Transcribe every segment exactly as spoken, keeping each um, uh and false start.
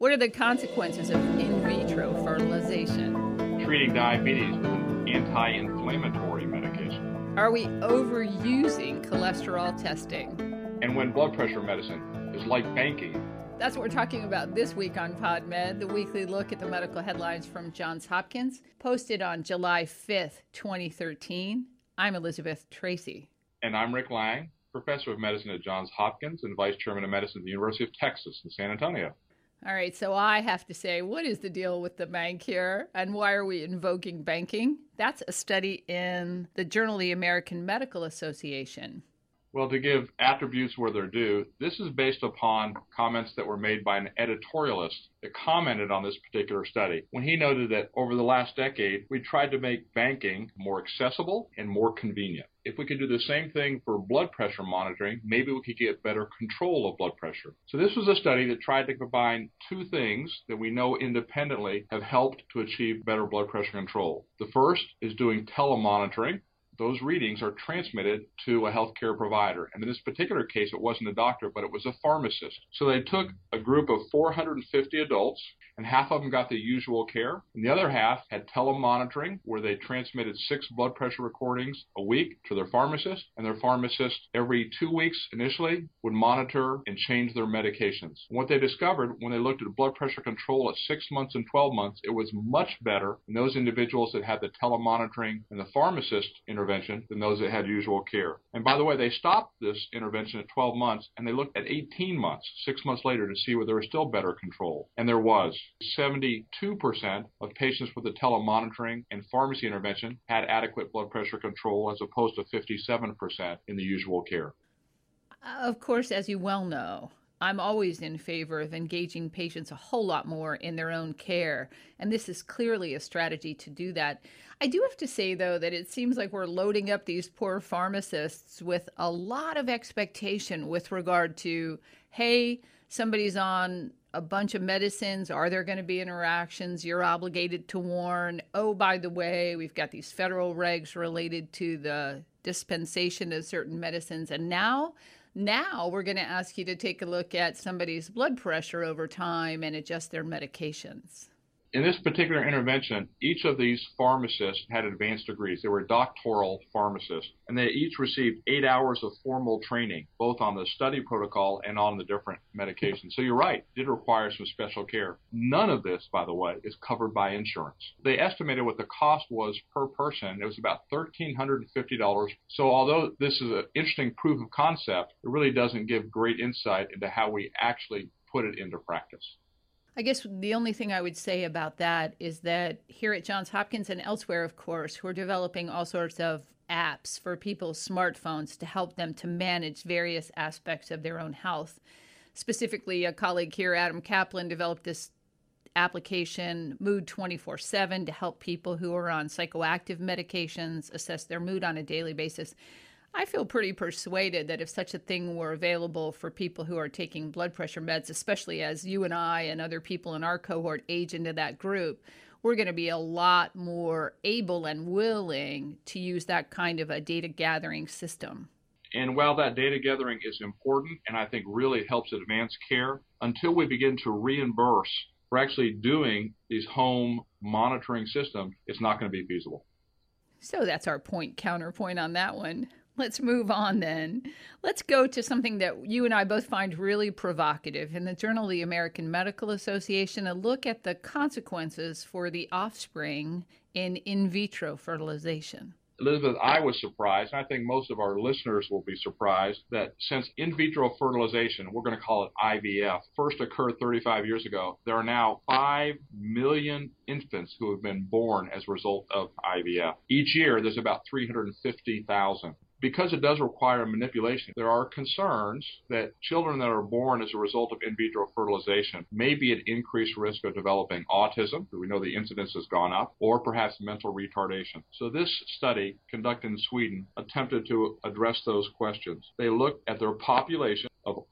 What are the consequences of in vitro fertilization? Treating diabetes with an anti-inflammatory medication. Are we overusing cholesterol testing? And when blood pressure medicine is like banking. That's what we're talking about this week on PodMed, the weekly look at the medical headlines from Johns Hopkins, posted on July fifth, twenty thirteen. I'm Elizabeth Tracy. And I'm Rick Lang, professor of medicine at Johns Hopkins and vice chairman of medicine at the University of Texas in San Antonio. All right, so I have to say, what is the deal with the bank here, and why are we invoking banking? That's a study in the Journal of the American Medical Association. Well, to give attributes where they're due, this is based upon comments that were made by an editorialist that commented on this particular study when he noted that over the last decade, we tried to make banking more accessible and more convenient. If we could do the same thing for blood pressure monitoring, maybe we could get better control of blood pressure. So this was a study that tried to combine two things that we know independently have helped to achieve better blood pressure control. The first is doing telemonitoring. Those readings are transmitted to a healthcare provider. And in this particular case, it wasn't a doctor, but it was a pharmacist. So they took a group of four hundred fifty adults, and half of them got the usual care. And the other half had telemonitoring, where they transmitted six blood pressure recordings a week to their pharmacist. And their pharmacist, every two weeks initially, would monitor and change their medications. And what they discovered when they looked at blood pressure control at six months and twelve months, it was much better in those individuals that had the telemonitoring and the pharmacist intervention than those that had usual care. And by the way, they stopped this intervention at twelve months, and they looked at eighteen months, six months later, to see whether there was still better control. And there was. seventy-two percent of patients with the telemonitoring and pharmacy intervention had adequate blood pressure control, as opposed to fifty-seven percent in the usual care. Of course, as you well know, I'm always in favor of engaging patients a whole lot more in their own care, and this is clearly a strategy to do that. I do have to say, though, that it seems like we're loading up these poor pharmacists with a lot of expectation with regard to, hey, somebody's on a bunch of medicines. Are there going to be interactions? You're obligated to warn. Oh, by the way, we've got these federal regs related to the dispensation of certain medicines, and now Now we're going to ask you to take a look at somebody's blood pressure over time and adjust their medications. In this particular intervention, each of these pharmacists had advanced degrees. They were doctoral pharmacists, and they each received eight hours of formal training, both on the study protocol and on the different medications. So you're right, it did require some special care. None of this, by the way, is covered by insurance. They estimated what the cost was per person. It was about one thousand three hundred fifty dollars. So although this is an interesting proof of concept, it really doesn't give great insight into how we actually put it into practice. I guess the only thing I would say about that is that here at Johns Hopkins and elsewhere, of course, we're developing all sorts of apps for people's smartphones to help them to manage various aspects of their own health. Specifically, a colleague here, Adam Kaplan, developed this application, Mood twenty-four seven, to help people who are on psychoactive medications assess their mood on a daily basis. I feel pretty persuaded that if such a thing were available for people who are taking blood pressure meds, especially as you and I and other people in our cohort age into that group, we're going to be a lot more able and willing to use that kind of a data gathering system. And while that data gathering is important and I think really helps advance care, until we begin to reimburse for actually doing these home monitoring systems, it's not going to be feasible. So that's our point counterpoint on that one. Let's move on then. Let's go to something that you and I both find really provocative. In the Journal of the American Medical Association, a look at the consequences for the offspring in in vitro fertilization. Elizabeth, I was surprised, and I think most of our listeners will be surprised, that since in vitro fertilization, we're going to call it I V F, first occurred thirty-five years ago, there are now five million infants who have been born as a result of I V F. Each year, there's about three hundred fifty thousand. Because it does require manipulation, there are concerns that children that are born as a result of in vitro fertilization may be at increased risk of developing autism, we know the incidence has gone up, or perhaps mental retardation. So this study, conducted in Sweden, attempted to address those questions. They looked at their population of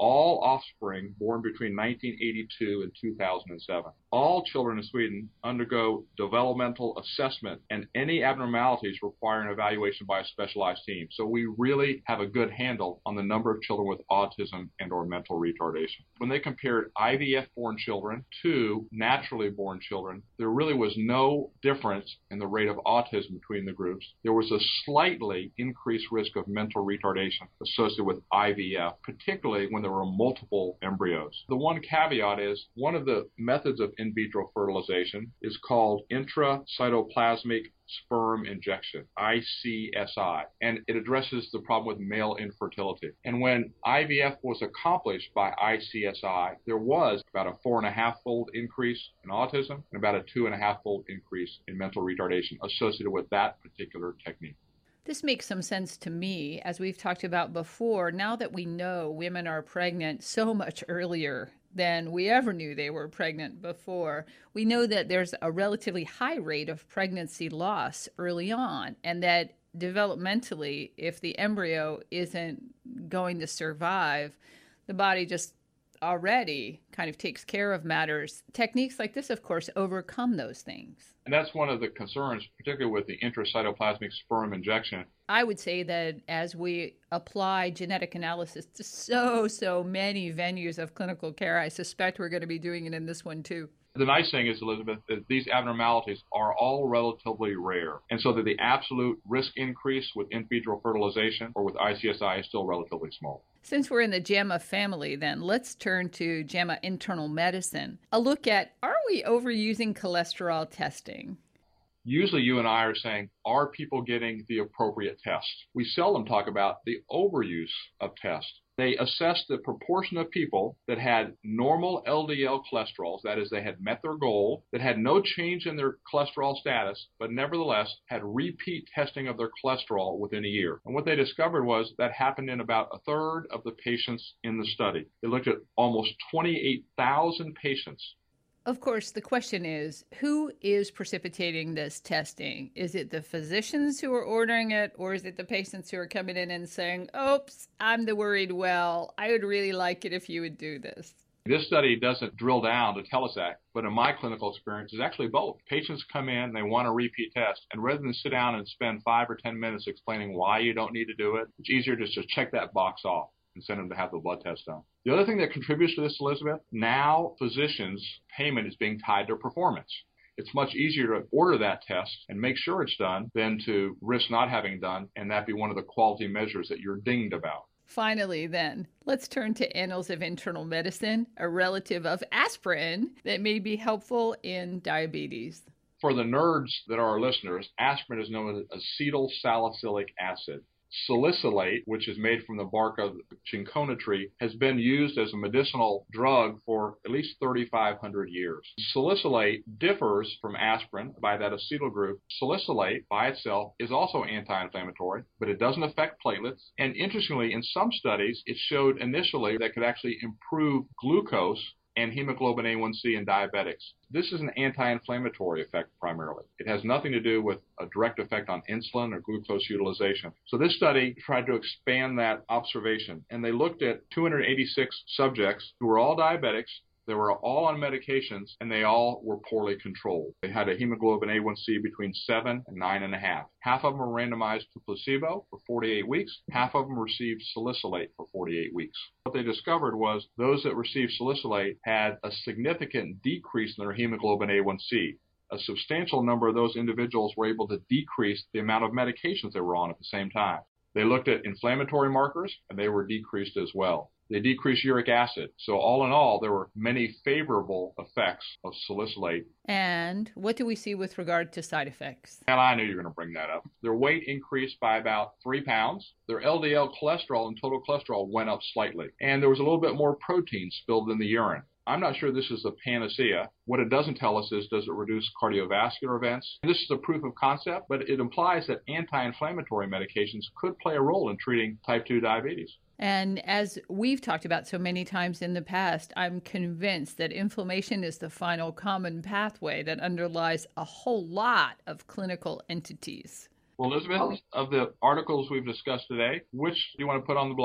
all offspring born between nineteen eighty-two and two thousand seven. All children in Sweden undergo developmental assessment, and any abnormalities require an evaluation by a specialized team. So we really have a good handle on the number of children with autism and or mental retardation. When they compared I V F-born children to naturally born children, there really was no difference in the rate of autism between the groups. There was a slightly increased risk of mental retardation associated with I V F, particularly when there were multiple embryos. The one caveat is one of the methods of in vitro fertilization is called intracytoplasmic sperm injection, I C S I, and it addresses the problem with male infertility. And when I V F was accomplished by I C S I, there was about a four and a half fold increase in autism and about a two and a half fold increase in mental retardation associated with that particular technique. This makes some sense to me. As we've talked about before, now that we know women are pregnant so much earlier than we ever knew they were pregnant before, we know that there's a relatively high rate of pregnancy loss early on, and that developmentally, if the embryo isn't going to survive, the body just already kind of takes care of matters. Techniques like this, of course, overcome those things. And that's one of the concerns, particularly with the intracytoplasmic sperm injection. I would say that as we apply genetic analysis to so, so many venues of clinical care, I suspect we're going to be doing it in this one too. The nice thing is, Elizabeth, that these abnormalities are all relatively rare, and so that the absolute risk increase with in vitro fertilization or with I C S I is still relatively small. Since we're in the JAMA family, then, let's turn to JAMA Internal Medicine. A look at, are we overusing cholesterol testing? Usually you and I are saying, are people getting the appropriate test? We seldom talk about the overuse of tests. They assessed the proportion of people that had normal L D L cholesterols, that is, they had met their goal, that had no change in their cholesterol status, but nevertheless had repeat testing of their cholesterol within a year. And what they discovered was that happened in about a third of the patients in the study. They looked at almost twenty-eight thousand patients. Of course, the question is, who is precipitating this testing? Is it the physicians who are ordering it, or is it the patients who are coming in and saying, oops, I'm the worried well, I would really like it if you would do this? This study doesn't drill down to tell us that, but in my clinical experience, it's actually both. Patients come in, they want a repeat test, and rather than sit down and spend five or ten minutes explaining why you don't need to do it, it's easier just to check that box off and send them to have the blood test done. The other thing that contributes to this, Elizabeth, now physicians' payment is being tied to performance. It's much easier to order that test and make sure it's done than to risk not having done, and that be one of the quality measures that you're dinged about. Finally, then, let's turn to Annals of Internal Medicine, a relative of aspirin that may be helpful in diabetes. For the nerds that are our listeners, aspirin is known as acetyl salicylic acid. Salicylate, which is made from the bark of the cinchona tree, has been used as a medicinal drug for at least thirty-five hundred years. Salicylate differs from aspirin by that acetyl group. Salicylate by itself is also anti-inflammatory, but it doesn't affect platelets. And interestingly, in some studies, it showed initially that it could actually improve glucose and hemoglobin A one C in diabetics. This is an anti-inflammatory effect primarily. It has nothing to do with a direct effect on insulin or glucose utilization. So this study tried to expand that observation, and they looked at two hundred eighty-six subjects who were all diabetics. They were all on medications, and they all were poorly controlled. They had a hemoglobin A one C between seven and nine and a half. Half of them were randomized to placebo for forty-eight weeks. Half of them received salicylate for forty-eight weeks. What they discovered was those that received salicylate had a significant decrease in their hemoglobin A one C. A substantial number of those individuals were able to decrease the amount of medications they were on at the same time. They looked at inflammatory markers, and they were decreased as well. They decreased uric acid. So all in all, there were many favorable effects of salicylate. And what do we see with regard to side effects? And I knew you were going to bring that up. Their weight increased by about three pounds. Their L D L cholesterol and total cholesterol went up slightly. And there was a little bit more protein spilled in the urine. I'm not sure this is the panacea. What it doesn't tell us is, does it reduce cardiovascular events? This is a proof of concept, but it implies that anti-inflammatory medications could play a role in treating type two diabetes. And as we've talked about so many times in the past, I'm convinced that inflammation is the final common pathway that underlies a whole lot of clinical entities. Well, Elizabeth, of the articles we've discussed today, which do you want to put on the blog?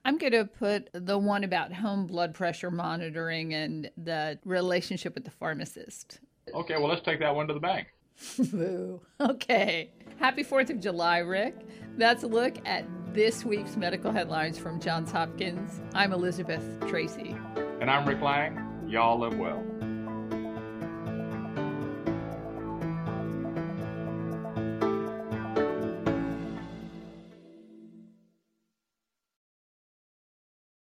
I'm going to put the one about home blood pressure monitoring and the relationship with the pharmacist. Okay, well, let's take that one to the bank. Boo. Okay. Happy fourth of July, Rick. That's a look at this week's medical headlines from Johns Hopkins. I'm Elizabeth Tracy. And I'm Rick Lang. Y'all live well.